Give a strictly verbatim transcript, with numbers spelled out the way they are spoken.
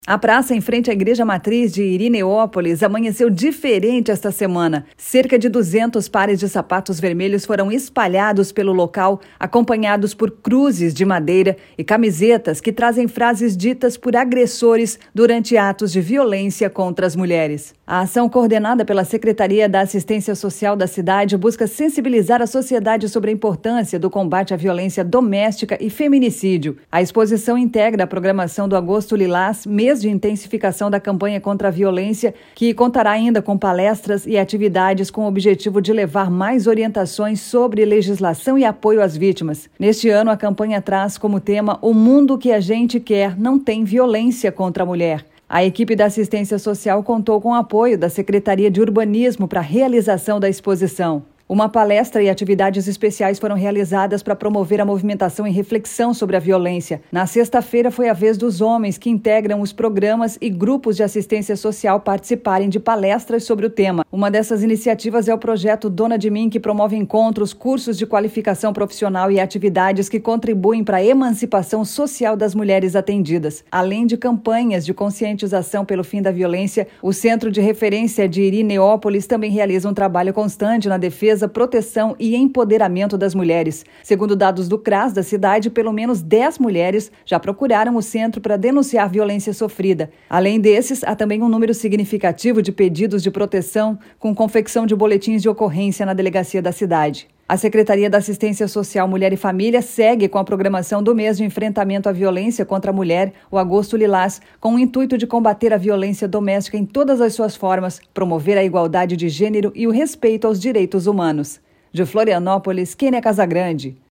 A praça em frente à Igreja Matriz de Irineópolis amanheceu diferente esta semana. Cerca de duzentos pares de sapatos vermelhos foram espalhados pelo local, acompanhados por cruzes de madeira e camisetas que trazem frases ditas por agressores durante atos de violência contra as mulheres. A ação, coordenada pela Secretaria da Assistência Social da cidade, busca sensibilizar a sociedade sobre a importância do combate à violência doméstica e feminicídio. A exposição integra a programação do Agosto Lilás, mês de intensificação da campanha contra a violência, que contará ainda com palestras e atividades com o objetivo de levar mais orientações sobre legislação e apoio às vítimas. Neste ano, a campanha traz como tema "O mundo que a gente quer não tem violência contra a mulher". A equipe da assistência social contou com o apoio da Secretaria de Urbanismo para a realização da exposição. Uma palestra e atividades especiais foram realizadas para promover a movimentação e reflexão sobre a violência. Na sexta-feira foi a vez dos homens que integram os programas e grupos de assistência social participarem de palestras sobre o tema. Uma dessas iniciativas é o projeto Dona de Mim, que promove encontros, cursos de qualificação profissional e atividades que contribuem para a emancipação social das mulheres atendidas. Além de campanhas de conscientização pelo fim da violência, o Centro de Referência de Irineópolis também realiza um trabalho constante na defesa, proteção e empoderamento das mulheres. Segundo dados do CRAS da cidade, pelo menos dez mulheres já procuraram o centro para denunciar violência sofrida. Além desses, há também um número significativo de pedidos de proteção, com confecção de boletins de ocorrência na delegacia da cidade. A Secretaria da Assistência Social, Mulher e Família segue com a programação do mês de enfrentamento à violência contra a mulher, o Agosto Lilás, com o intuito de combater a violência doméstica em todas as suas formas, promover a igualdade de gênero e o respeito aos direitos humanos. De Florianópolis, Kênia Casagrande.